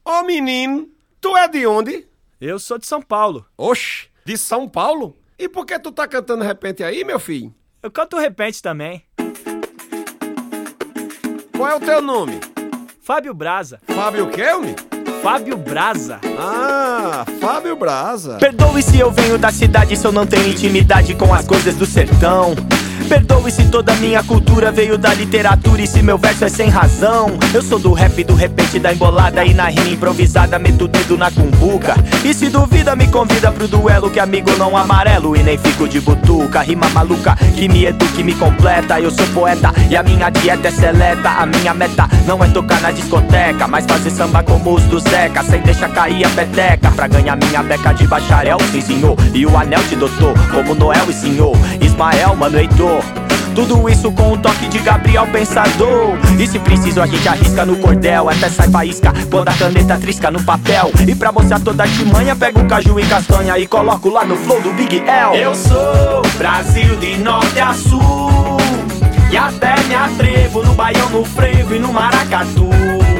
Ô menino, tu é de onde? Eu sou de São Paulo. Oxe, de São Paulo? E por que tu tá cantando repente aí, meu filho? Eu canto repente também. Qual é o teu nome? Fábio Braza. Fábio o quê, homem? Fábio Braza. Ah, Fábio Braza. Perdoe se eu venho da cidade, se eu não tenho intimidade com as coisas do sertão. Perdoe se toda minha cultura veio da literatura e se meu verso é sem razão. Eu sou do rap, do repente, da embolada e na rima improvisada meto o dedo na cumbuca. E se duvida me convida pro duelo que amigo não amarelo e nem fico de butuca. Rima maluca que me educa e me completa. Eu sou poeta e a minha dieta é seleta. A minha meta não é tocar na discoteca, mas fazer samba como os do Zeca, sem deixar cair a peteca. Pra ganhar minha beca de bacharel, sim senhor, e o anel de doutor, como Noel e senhor Ismael, mano, Heitor. Tudo isso com um toque de Gabriel Pensador. E se preciso a gente arrisca no cordel, até sai faísca quando a caneta trisca no papel. E pra mostrar toda a artimanha, pego o caju e castanha e coloco lá no flow do Big L. Eu sou Brasil de norte a sul, e até me atrevo no baião, no frevo e no maracatu.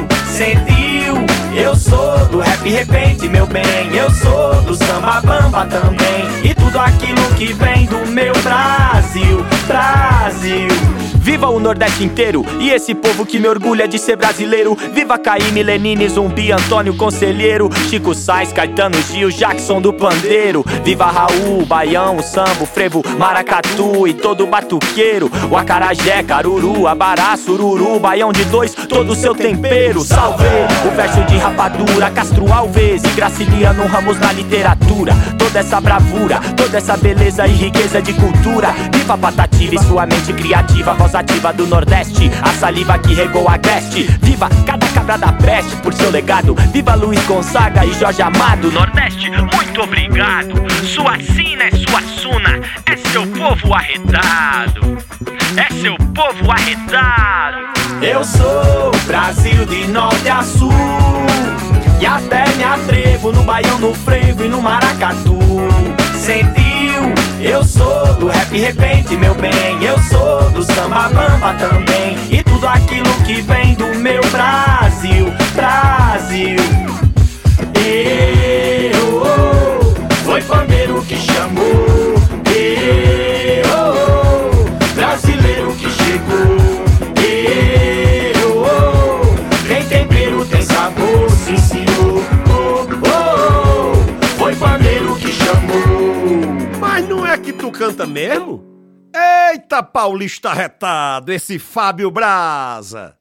Sentiu? Eu sou do rap repente, meu bem. Eu sou do samba bamba também. E tudo aquilo que vem do meu Brasil, Brasil. Viva o Nordeste inteiro e esse povo que me orgulha de ser brasileiro. Viva Caíme, Lenine, Zumbi, Antônio Conselheiro, Chico Sainz, Caetano, Gil, Jackson do Pandeiro. Viva Raul, Baião, o Samba, o Frevo, Maracatu e todo batuqueiro. O acarajé, caruru, abará, sururu, Baião de dois, todo o seu tempero. Salve o verso de rapadura, Castro Alves e Graciliano Ramos na literatura. Toda essa bravura, toda essa beleza e riqueza de cultura. Viva Patativa e sua mente criativa, voz ativa do Nordeste, a saliva que regou a Agreste. Viva cada cabra da peste por seu legado. Viva Luiz Gonzaga e Jorge Amado. Nordeste, muito obrigado. Sua sina é sua suna, é seu povo arretado, é seu povo arretado. Eu sou Brasil de norte a sul, e até me atrevo no baião, no frevo e no maracatu. Sentiu? Eu sou do rap repente, meu bem. Eu sou do samba bamba também. E tudo aquilo que vem do meu Brasil, Brasil. Foi pandeiro que chamou. Brasileiro que chegou. Tem tempero, tem sabor, sim senhor. Foi pandeiro que chamou. Mas não é que tu canta mesmo? Eita, paulista retado, esse Fábio Braza!